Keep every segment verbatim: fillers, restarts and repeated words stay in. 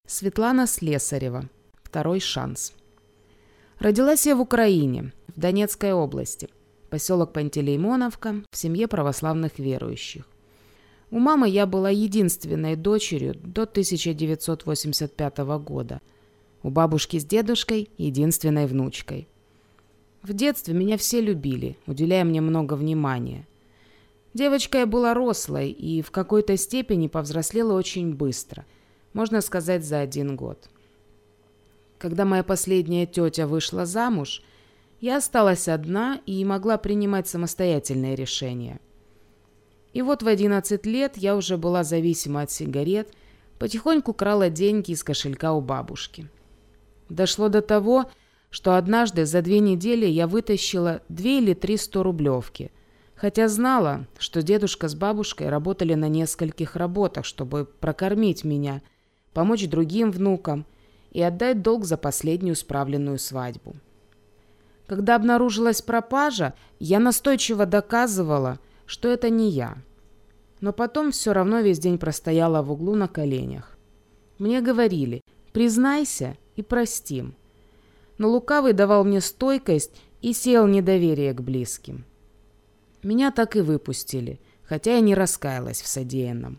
Светлана Слесарева. Второй шанс. Родилась я в Украине, в Донецкой области, поселок Пантелеймоновка, в семье православных верующих. У мамы я была единственной дочерью до тысяча девятьсот восемьдесят пятого года. У бабушки с дедушкой единственной внучкой. В детстве меня все любили, уделяя мне много внимания. Девочка я была рослой и в какой-то степени повзрослела очень быстро, можно сказать, за один год. Когда моя последняя тетя вышла замуж, я осталась одна и могла принимать самостоятельные решения. И вот в одиннадцать лет я уже была зависима от сигарет, потихоньку крала деньги из кошелька у бабушки. Дошло до того, что однажды за две недели я вытащила две или три сторублевки, хотя знала, что дедушка с бабушкой работали на нескольких работах, чтобы прокормить меня, помочь другим внукам и отдать долг за последнюю справленную свадьбу. Когда обнаружилась пропажа, я настойчиво доказывала, что это не я. Но потом все равно весь день простояла в углу на коленях. Мне говорили: признайся и простим. Но лукавый давал мне стойкость и сеял недоверие к близким. Меня так и выпустили, хотя я не раскаялась в содеянном.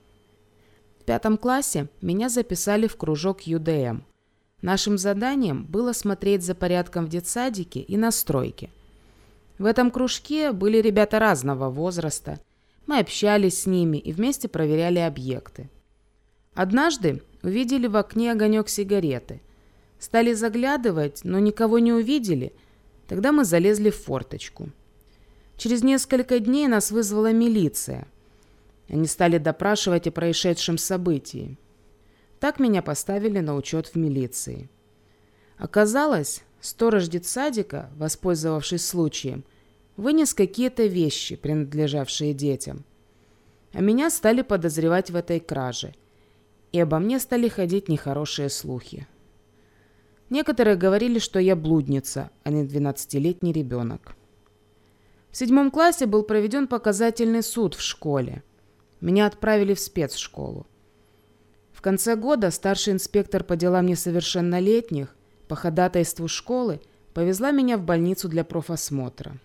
В пятом классе меня записали в кружок ю дэ эм. Нашим заданием было смотреть за порядком в детсадике и на стройке. В этом кружке были ребята разного возраста. Мы общались с ними и вместе проверяли объекты. Однажды увидели в окне огонек сигареты. Стали заглядывать, но никого не увидели. Тогда мы залезли в форточку. Через несколько дней нас вызвала милиция. Они стали допрашивать о происшедшем событии. Так меня поставили на учет в милиции. Оказалось, сторож детсадика, воспользовавшись случаем, вынес какие-то вещи, принадлежавшие детям. А меня стали подозревать в этой краже. И обо мне стали ходить нехорошие слухи. Некоторые говорили, что я блудница, а не двенадцатилетний ребенок. В седьмом классе был проведен показательный суд в школе. Меня отправили в спецшколу. В конце года старший инспектор по делам несовершеннолетних по ходатайству школы повезла меня в больницу для профосмотра.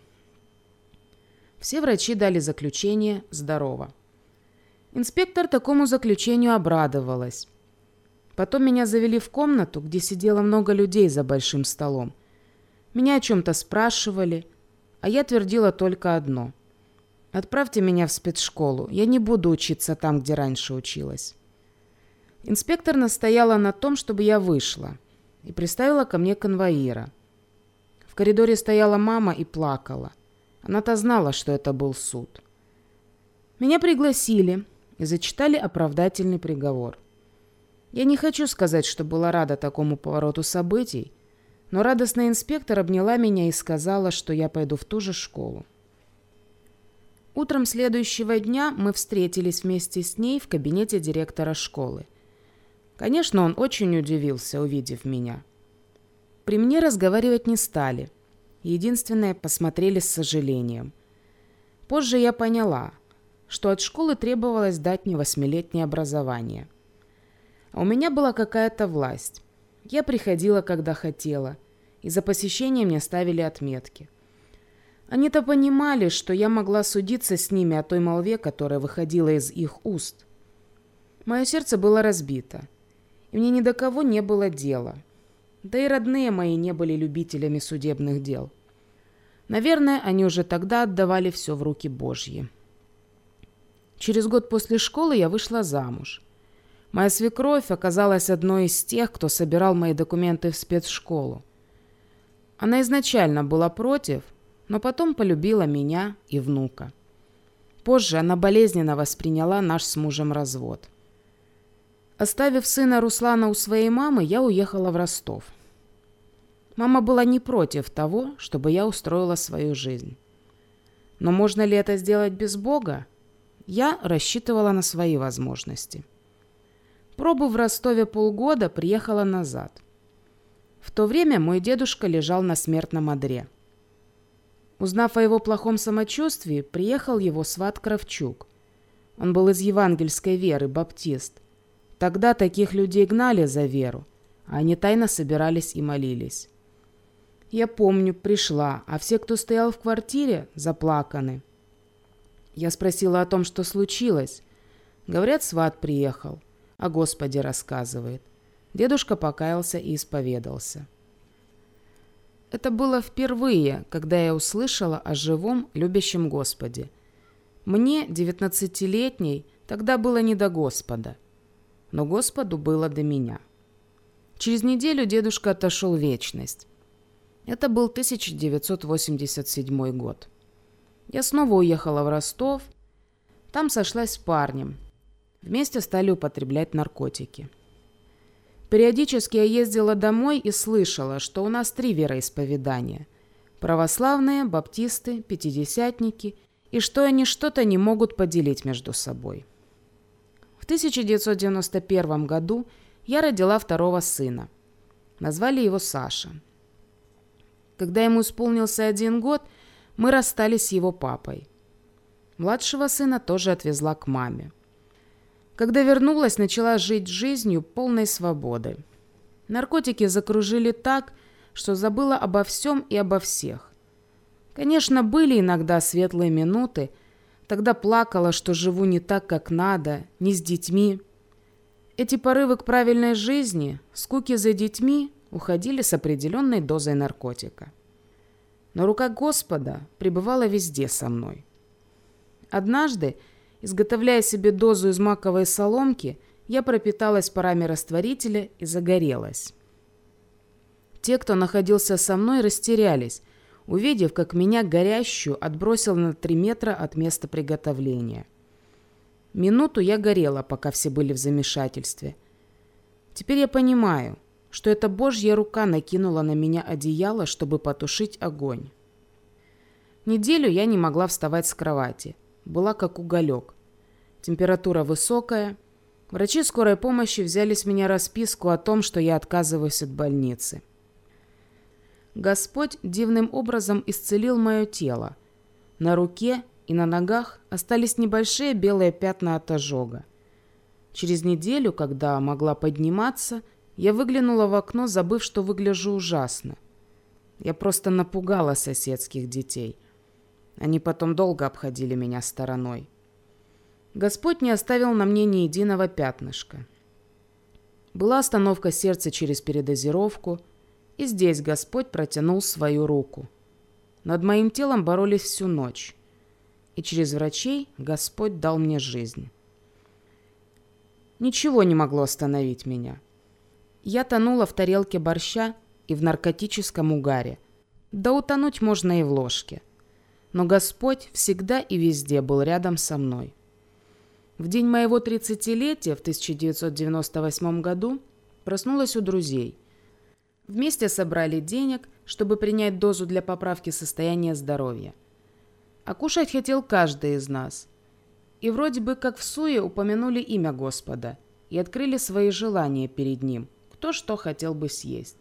Все врачи дали заключение «здорово». Инспектор такому заключению обрадовалась. Потом меня завели в комнату, где сидело много людей за большим столом. Меня о чем-то спрашивали, а я твердила только одно: «Отправьте меня в спецшколу, я не буду учиться там, где раньше училась». Инспектор настояла на том, чтобы я вышла, и приставила ко мне конвоира. В коридоре стояла мама и плакала. Она-то знала, что это был суд. Меня пригласили и зачитали оправдательный приговор. Я не хочу сказать, что была рада такому повороту событий, но радостный инспектор обняла меня и сказала, что я пойду в ту же школу. Утром следующего дня мы встретились вместе с ней в кабинете директора школы. Конечно, он очень удивился, увидев меня. При мне разговаривать не стали. Единственное, посмотрели с сожалением. Позже я поняла, что от школы требовалось дать мне восьмилетнее образование. А у меня была какая-то власть. Я приходила, когда хотела, и за посещение мне ставили отметки. Они-то понимали, что я могла судиться с ними о той молве, которая выходила из их уст. Мое сердце было разбито, и мне ни до кого не было дела. Да и родные мои не были любителями судебных дел. Наверное, они уже тогда отдавали все в руки Божьи. Через год после школы я вышла замуж. Моя свекровь оказалась одной из тех, кто собирал мои документы в спецшколу. Она изначально была против, но потом полюбила меня и внука. Позже она болезненно восприняла наш с мужем развод. Оставив сына Руслана у своей мамы, я уехала в Ростов. Мама была не против того, чтобы я устроила свою жизнь. Но можно ли это сделать без Бога? Я рассчитывала на свои возможности. Пробыв в Ростове полгода, приехала назад. В то время мой дедушка лежал на смертном одре. Узнав о его плохом самочувствии, приехал его сват Кравчук. Он был из евангельской веры, баптист. Тогда таких людей гнали за веру, а они тайно собирались и молились. Я помню, пришла, а все, кто стоял в квартире, заплаканы. Я спросила о том, что случилось. Говорят, сват приехал, о Господе рассказывает. Дедушка покаялся и исповедался. Это было впервые, когда я услышала о живом, любящем Господе. Мне, девятнадцатилетней, тогда было не до Господа, но Господу было до меня. Через неделю дедушка отошел в вечность. Это был тысяча девятьсот восемьдесят седьмой год. Я снова уехала в Ростов. Там сошлась с парнем. Вместе стали употреблять наркотики. Периодически я ездила домой и слышала, что у нас три вероисповедания. Православные, баптисты, пятидесятники, и что они что-то не могут поделить между собой. В тысяча девятьсот девяносто первом году я родила второго сына. Назвали его Саша. Когда ему исполнился один год, мы расстались с его папой. Младшего сына тоже отвезла к маме. Когда вернулась, начала жить жизнью полной свободы. Наркотики закружили так, что забыла обо всем и обо всех. Конечно, были иногда светлые минуты. Тогда плакала, что живу не так, как надо, не с детьми. Эти порывы к правильной жизни, скуки за детьми, уходили с определенной дозой наркотика. Но рука Господа пребывала везде со мной. Однажды, изготовляя себе дозу из маковой соломки, я пропиталась парами растворителя и загорелась. Те, кто находился со мной, растерялись, увидев, как меня горящую отбросил на три метра от места приготовления. Минуту я горела, пока все были в замешательстве. Теперь я понимаю, что эта Божья рука накинула на меня одеяло, чтобы потушить огонь. Неделю я не могла вставать с кровати. Была как уголек. Температура высокая. Врачи скорой помощи взяли с меня расписку о том, что я отказываюсь от больницы. Господь дивным образом исцелил мое тело. На руке и на ногах остались небольшие белые пятна от ожога. Через неделю, когда могла подниматься, я выглянула в окно, забыв, что выгляжу ужасно. Я просто напугала соседских детей. Они потом долго обходили меня стороной. Господь не оставил на мне ни единого пятнышка. Была остановка сердца через передозировку, и здесь Господь протянул свою руку. Над моим телом боролись всю ночь, и через врачей Господь дал мне жизнь. Ничего не могло остановить меня. Я тонула в тарелке борща и в наркотическом угаре. Да утонуть можно и в ложке. Но Господь всегда и везде был рядом со мной. В день моего тридцатилетия в тысяча девятьсот девяносто восьмом году проснулась у друзей. Вместе собрали денег, чтобы принять дозу для поправки состояния здоровья. А кушать хотел каждый из нас. И вроде бы как в суе упомянули имя Господа и открыли свои желания перед Ним, кто что хотел бы съесть.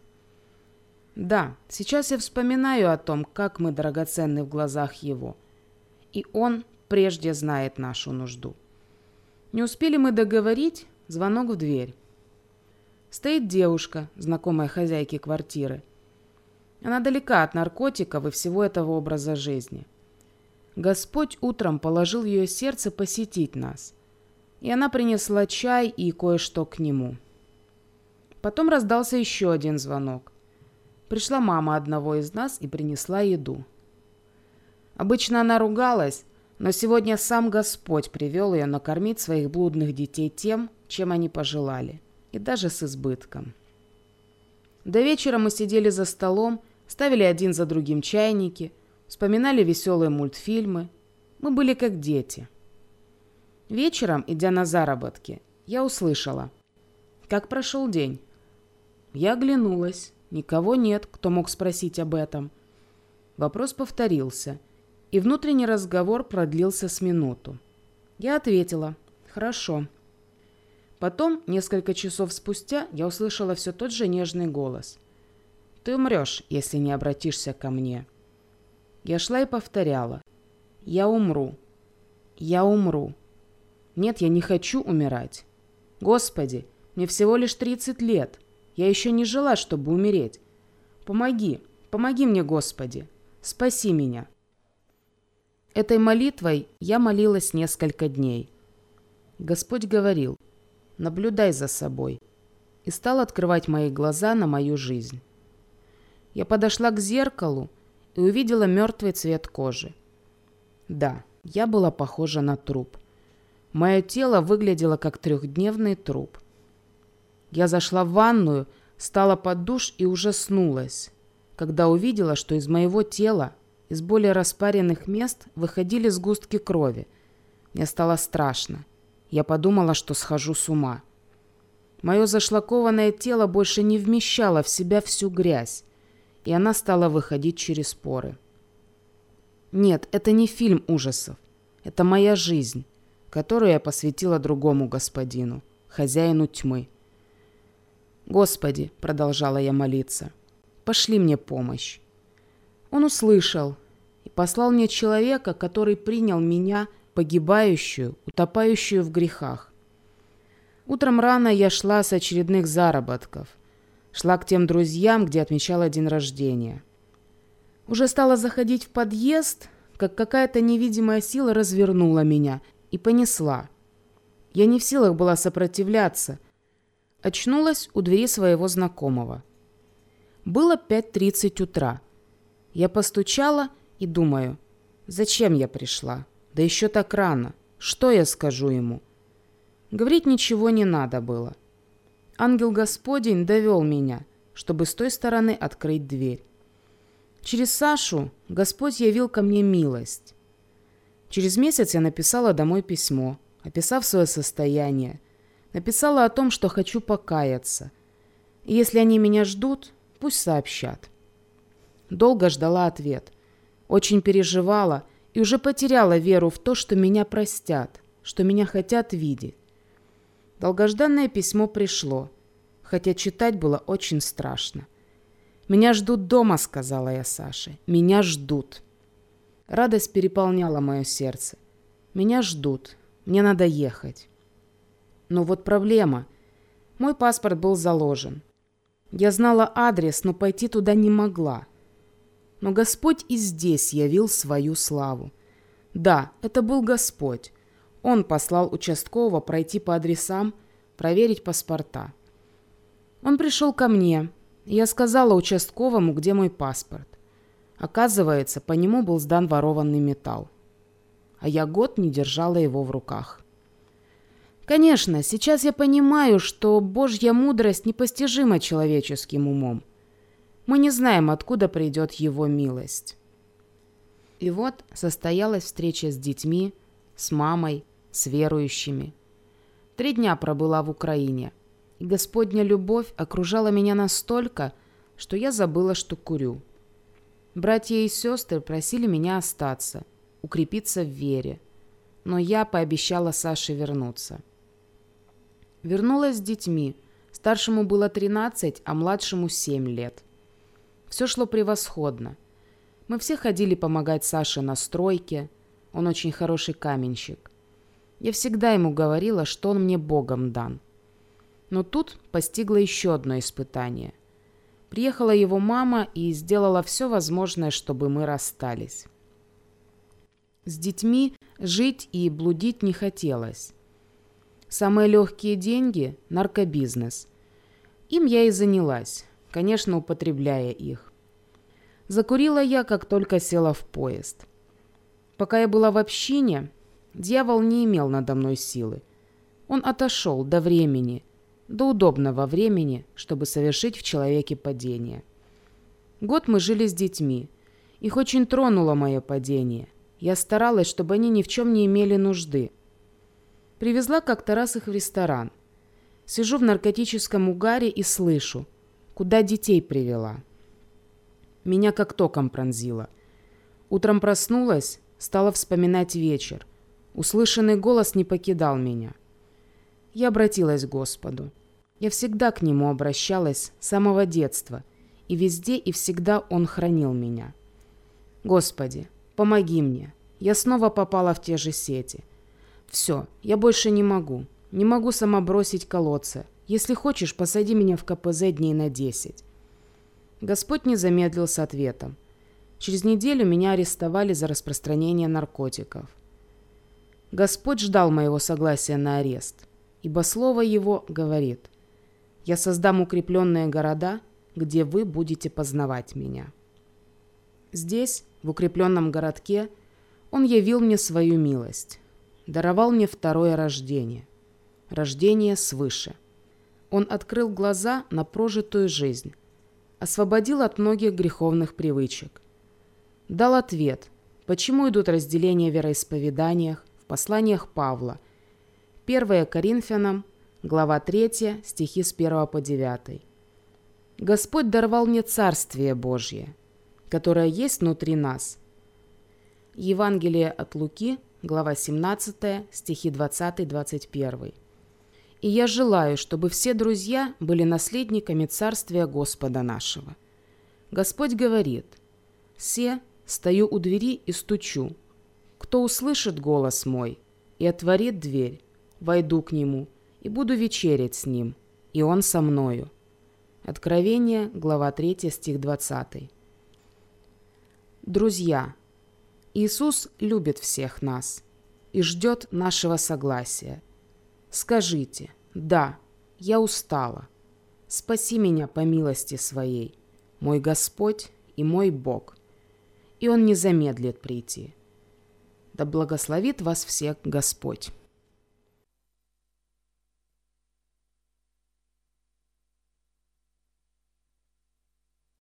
Да, сейчас я вспоминаю о том, как мы драгоценны в глазах Его. И Он прежде знает нашу нужду. Не успели мы договорить, звонок в дверь. Стоит девушка, знакомая хозяйки квартиры. Она далека от наркотиков и всего этого образа жизни. Господь утром положил в ее сердце посетить нас, и она принесла чай и кое-что к нему. Потом раздался еще один звонок. Пришла мама одного из нас и принесла еду. Обычно она ругалась, но сегодня сам Господь привел ее накормить своих блудных детей тем, чем они пожелали, и даже с избытком. До вечера мы сидели за столом, ставили один за другим чайники, вспоминали веселые мультфильмы. Мы были как дети. Вечером, идя на заработки, я услышала: «Как прошел день?» Я оглянулась. Никого нет, кто мог спросить об этом. Вопрос повторился, и внутренний разговор продлился с минуту. Я ответила: «Хорошо». Потом, несколько часов спустя, я услышала все тот же нежный голос: «Ты умрешь, если не обратишься ко мне». Я шла и повторяла: «Я умру. Я умру. Нет, я не хочу умирать. Господи, мне всего лишь тридцать лет. Я еще не жила, чтобы умереть. Помоги, помоги мне, Господи, спаси меня». Этой молитвой я молилась несколько дней. Господь говорил: «Наблюдай за собой», и стал открывать мои глаза на мою жизнь. Я подошла к зеркалу и увидела мертвый цвет кожи. Да, я была похожа на труп. Мое тело выглядело как трехдневный труп. Я зашла в ванную, стала под душ и ужаснулась, когда увидела, что из моего тела, из более распаренных мест выходили сгустки крови. Мне стало страшно. Я подумала, что схожу с ума. Мое зашлакованное тело больше не вмещало в себя всю грязь, и она стала выходить через поры. Нет, это не фильм ужасов. Это моя жизнь, которую я посвятила другому господину, хозяину тьмы. «Господи», — продолжала я молиться, — «пошли мне помощь». Он услышал и послал мне человека, который принял меня, погибающую, утопающую в грехах. Утром рано я шла с очередных заработков. Шла к тем друзьям, где отмечала день рождения. Уже стала заходить в подъезд, как какая-то невидимая сила развернула меня и понесла. Я не в силах была сопротивляться. Очнулась у двери своего знакомого. Было пять тридцать утра. Я постучала и думаю: зачем я пришла? Да еще так рано. Что я скажу ему? Говорить ничего не надо было. Ангел Господень довел меня, чтобы с той стороны открыть дверь. Через Сашу Господь явил ко мне милость. Через месяц я написала домой письмо, описав свое состояние. Написала о том, что хочу покаяться. И если они меня ждут, пусть сообщат. Долго ждала ответ. Очень переживала и уже потеряла веру в то, что меня простят, что меня хотят видеть. Долгожданное письмо пришло, хотя читать было очень страшно. «Меня ждут дома», — сказала я Саше. «Меня ждут». Радость переполняла мое сердце. «Меня ждут. Мне надо ехать». Но вот проблема. Мой паспорт был заложен. Я знала адрес, но пойти туда не могла. Но Господь и здесь явил свою славу. Да, это был Господь. Он послал участкового пройти по адресам, проверить паспорта. Он пришел ко мне, и я сказала участковому, где мой паспорт. Оказывается, по нему был сдан ворованный металл. А я год не держала его в руках. Конечно, сейчас я понимаю, что Божья мудрость непостижима человеческим умом. Мы не знаем, откуда придет Его милость. И вот состоялась встреча с детьми, с мамой, с верующими. Три дня пробыла в Украине, и Господня любовь окружала меня настолько, что я забыла, что курю. Братья и сестры просили меня остаться, укрепиться в вере, но я пообещала Саше вернуться. Вернулась с детьми. Старшему было тринадцать, а младшему семь лет. Все шло превосходно. Мы все ходили помогать Саше на стройке. Он очень хороший каменщик. Я всегда ему говорила, что он мне Богом дан. Но тут постигло еще одно испытание. Приехала его мама и сделала все возможное, чтобы мы расстались. С детьми жить и блудить не хотелось. Самые легкие деньги – наркобизнес. Им я и занялась, конечно, употребляя их. Закурила я, как только села в поезд. Пока я была в общине, дьявол не имел надо мной силы. Он отошел до времени, до удобного времени, чтобы совершить в человеке падение. Год мы жили с детьми. Их очень тронуло мое падение. Я старалась, чтобы они ни в чем не имели нужды. Привезла как-то раз их в ресторан. Сижу в наркотическом угаре и слышу, куда детей привела. Меня как током пронзило. Утром проснулась, стала вспоминать вечер. Услышанный голос не покидал меня. Я обратилась к Господу. Я всегда к Нему обращалась с самого детства, и везде и всегда Он хранил меня. Господи, помоги мне. Я снова попала в те же сети. Все, я больше не могу. Не могу сама бросить колодца. Если хочешь, посади меня в ка пэ зэ дней на десять». Господь не замедлил с ответом. Через неделю меня арестовали за распространение наркотиков. Господь ждал моего согласия на арест, ибо слово Его говорит: «Я создам укрепленные города, где вы будете познавать Меня». Здесь, в укрепленном городке, Он явил мне свою милость, даровал мне второе рождение, рождение свыше. Он открыл глаза на прожитую жизнь, освободил от многих греховных привычек, дал ответ, почему идут разделения в вероисповеданиях, в посланиях Павла, первое Коринфянам, глава третья, стихи с первого по девятый. Господь даровал мне Царствие Божье, которое есть внутри нас. Евангелие от Луки, глава семнадцатая, стихи двадцатый-двадцать первый. И я желаю, чтобы все друзья были наследниками Царствия Господа нашего. Господь говорит: «Се, стою у двери и стучу. Кто услышит голос мой и отворит дверь, войду к нему и буду вечерять с ним, и он со мною». Откровение, глава третья, стих двадцатый. Друзья, Иисус любит всех нас и ждет нашего согласия. Скажите: «Да, я устала. Спаси меня по милости Своей, мой Господь и мой Бог». И Он не замедлит прийти. Да благословит вас всех Господь.